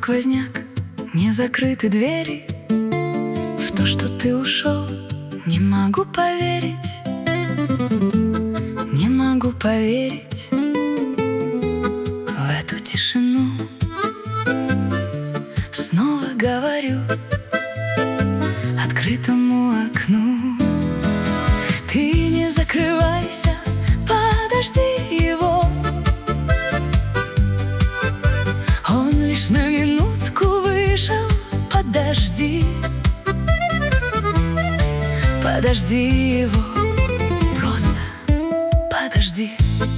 сквозняк, не закрыты двери. В то, что ты ушел, не могу поверить. Не могу поверить в эту тишину. Снова говорю открытому окну: ты не закрывайся, подожди его. Он лишь на минутку вышел, подожди. Подожди его, просто подожди.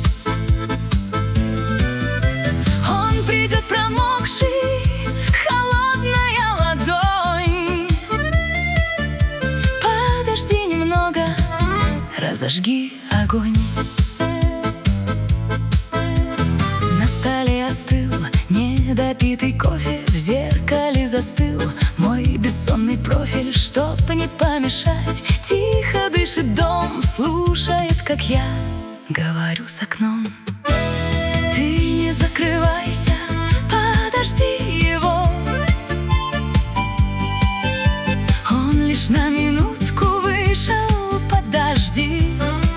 Он придет промокший, холодная ладонь. Подожди немного, разожги огонь. На столе остыл недопитый кофе, в зеркале застыл мой бессонный профиль. Чтоб не помешать, тихо дышит дом, слушает, как я говорю с окном. Ты не закрывайся, подожди его. Он лишь на минутку вышел, подожди.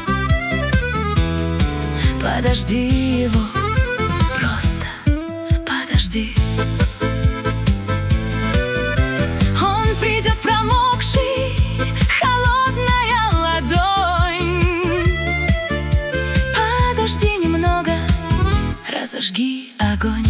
Подожди его, просто подожди. Он придет промокший, холодная ладонь. Подожди немного, разожги огонь.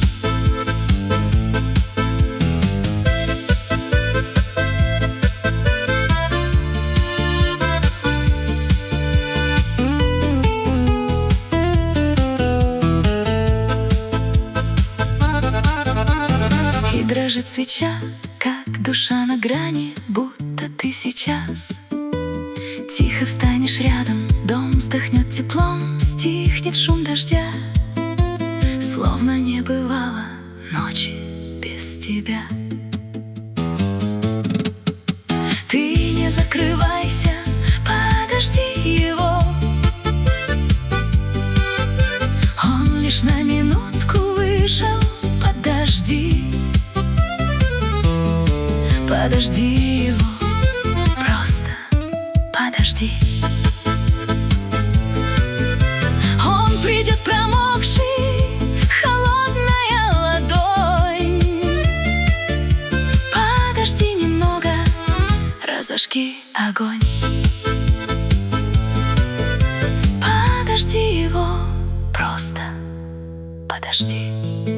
Дрожит свеча, как душа на грани, будто ты сейчас тихо встанешь рядом. Дом вздохнет теплом, стихнет шум дождя, словно не бывало ночи без тебя. Ты не закрывайся, подожди его. Он лишь на минутку вышел, подожди. Подожди его, просто подожди. Он придет промокший, холодная ладонь. Подожди немного, разожги огонь. Подожди его, просто подожди.